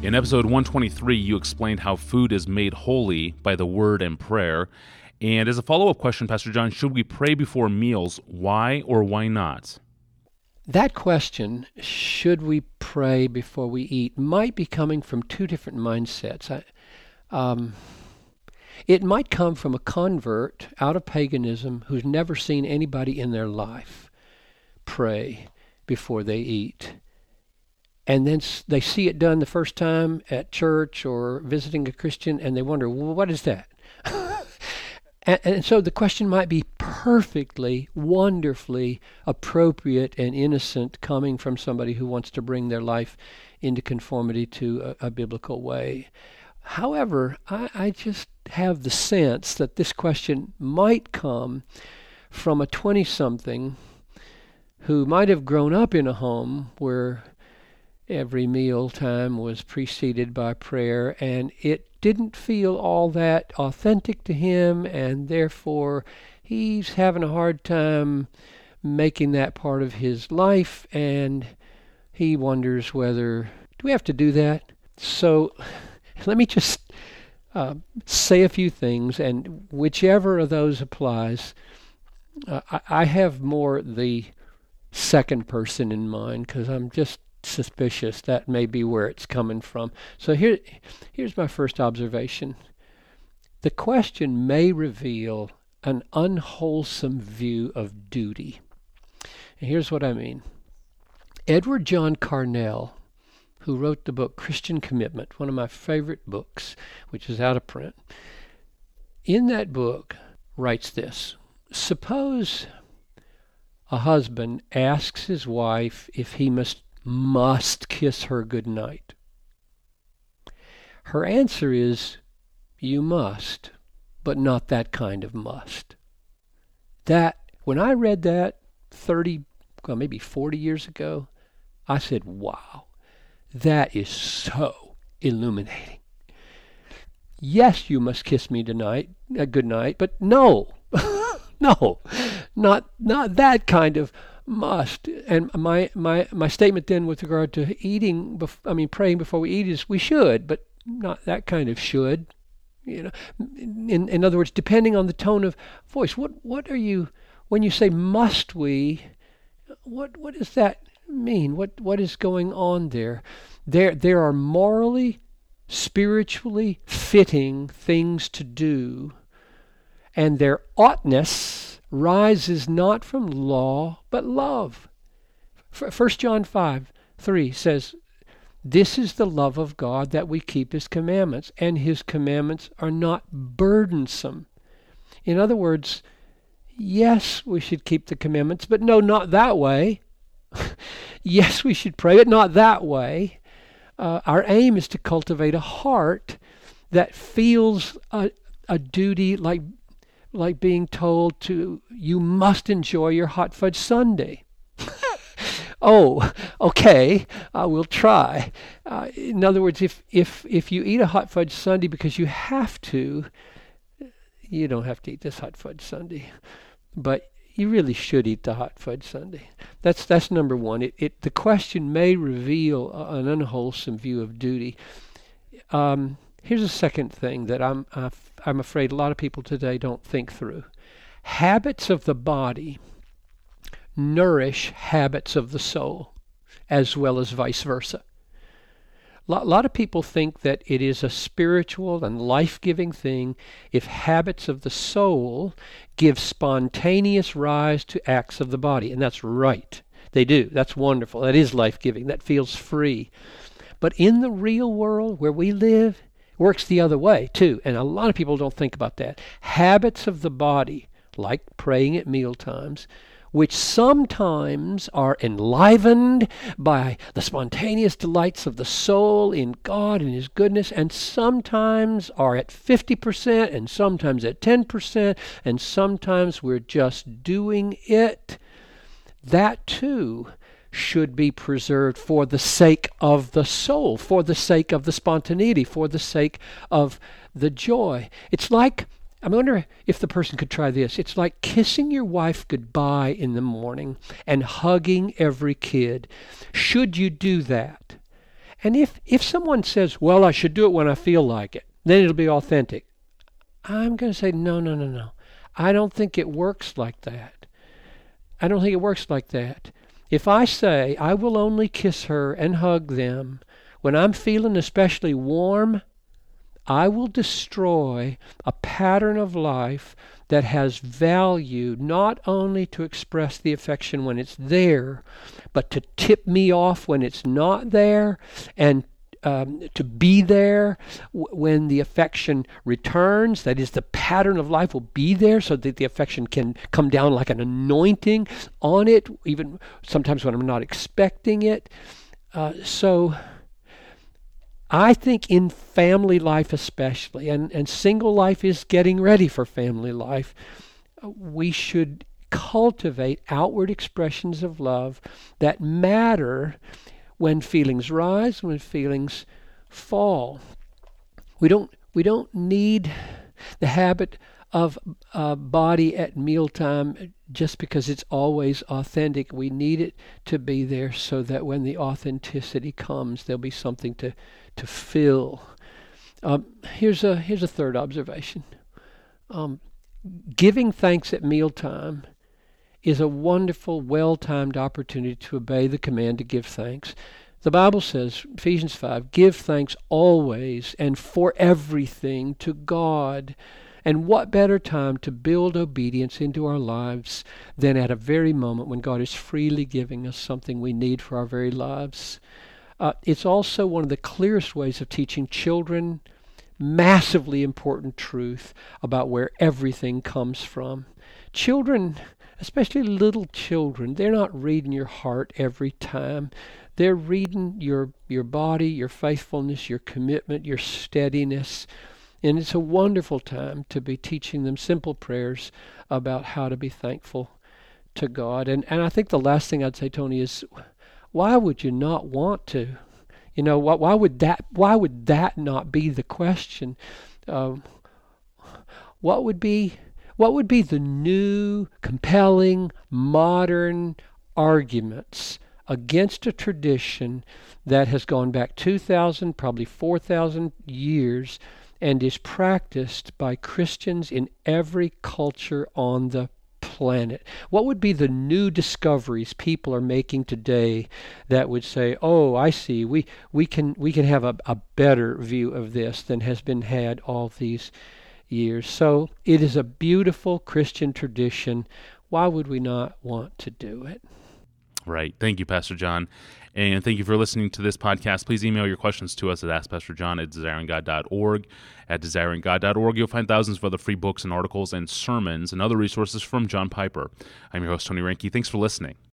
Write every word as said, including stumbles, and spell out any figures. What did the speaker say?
In episode one twenty-three, you explained how food is made holy by the word and prayer. And as a follow-up question, Pastor John, should we pray before meals? Why or why not? That question, should we pray before we eat, might be coming from two different mindsets. I, um, it might come from a convert out of paganism who's never seen anybody in their life pray before they eat. And then they see it done the first time at church or visiting a Christian, and they wonder, well, what is that? and, and so the question might be perfectly, wonderfully appropriate and innocent, coming from somebody who wants to bring their life into conformity to a, a biblical way. However, I, I just have the sense that this question might come from a twenty-something who might have grown up in a home where every meal time was preceded by prayer, and it didn't feel all that authentic to him, and therefore he's having a hard time making that part of his life, and he wonders whether, do we have to do that? So let me just uh, say a few things, and whichever of those applies, uh, I, I have more the second person in mind, because I'm just suspicious that may be where it's coming from. So here, here's my first observation. The question may reveal an unwholesome view of duty. And here's what I mean. Edward John Carnell, who wrote the book Christian Commitment, one of my favorite books, which is out of print, in that book writes this: suppose a husband asks his wife if he must must kiss her goodnight. Her answer is, you must, but not that kind of must. That, when I read that thirty, well, maybe forty years ago, I said, wow, that is so illuminating. Yes, you must kiss me tonight, uh, good night, but no, no, not not that kind of must. And my, my, my statement then with regard to eating, bef- I mean praying before we eat, is we should, but not that kind of should. You know, in in other words, depending on the tone of voice. What what are you, when you say must we? What what does that mean? What what is going on there? There there are morally, spiritually fitting things to do, and their oughtness rises not from law but love. First John five three says, this is the love of God, that we keep his commandments, and his commandments are not burdensome. In other words, yes, we should keep the commandments, but no, not that way. Yes, we should pray, but not that way. Uh, our aim is to cultivate a heart that feels a, a duty like like being told to, you must enjoy your hot fudge sundae. Oh, okay, I will try. Uh, in other words, if, if, if you eat a hot fudge sundae because you have to, you don't have to eat this hot fudge sundae. But you really should eat the hot fudge sundae. That's that's number one. It, it the question may reveal an unwholesome view of duty. Um, here's a second thing that I'm uh, I'm afraid a lot of people today don't think through. Habits of the body nourish habits of the soul, as well as vice versa. A lot, lot of people think that it is a spiritual and life-giving thing if habits of the soul give spontaneous rise to acts of the body. And that's right. They do. That's wonderful. That is life-giving. That feels free. But in the real world where we live, it works the other way too. And a lot of people don't think about that. Habits of the body, like praying at meal times, which sometimes are enlivened by the spontaneous delights of the soul in God and his goodness, and sometimes are at fifty percent, and sometimes at ten percent, and sometimes we're just doing it. That too should be preserved for the sake of the soul, for the sake of the spontaneity, for the sake of the joy. It's like, I wonder if the person could try this. It's like kissing your wife goodbye in the morning and hugging every kid. Should you do that? And if, if someone says, well, I should do it when I feel like it, then it'll be authentic. I'm going to say, no, no, no, no. I don't think it works like that. I don't think it works like that. If I say I will only kiss her and hug them when I'm feeling especially warm, I will destroy a pattern of life that has value not only to express the affection when it's there, but to tip me off when it's not there, and um, to be there w- when the affection returns. That is, the pattern of life will be there so that the affection can come down like an anointing on it, even sometimes when I'm not expecting it. Uh, so I think in family life especially, and, and single life is getting ready for family life, we should cultivate outward expressions of love that matter when feelings rise, when feelings fall. We don't we don't need the habit of uh, body at mealtime just because it's always authentic. We need it to be there so that when the authenticity comes, there'll be something to to fill. Um, here's a here's a third observation. Um, giving thanks at mealtime is a wonderful, well-timed opportunity to obey the command to give thanks. The Bible says, Ephesians five, give thanks always and for everything to God. And what better time to build obedience into our lives than at a very moment when God is freely giving us something we need for our very lives. Uh, it's also one of the clearest ways of teaching children massively important truth about where everything comes from. Children, especially little children, they're not reading your heart every time. They're reading your your body, your faithfulness, your commitment, your steadiness. And it's a wonderful time to be teaching them simple prayers about how to be thankful to God. And and I think the last thing I'd say, Tony, is why would you not want to? You know, why, why would that why would that not be the question? Um, what would be what would be the new, compelling, modern arguments against a tradition that has gone back two thousand, probably four thousand years, and is practiced by Christians in every culture on the planet? What would be the new discoveries people are making today that would say, oh, I see, we, we can we can have a, a better view of this than has been had all these years? So it is a beautiful Christian tradition. Why would we not want to do it? Right. Thank you, Pastor John. And thank you for listening to this podcast. Please email your questions to us at ask pastor john at desiring god dot org. At desiring god dot org, you'll find thousands of other free books and articles and sermons and other resources from John Piper. I'm your host, Tony Reinke. Thanks for listening.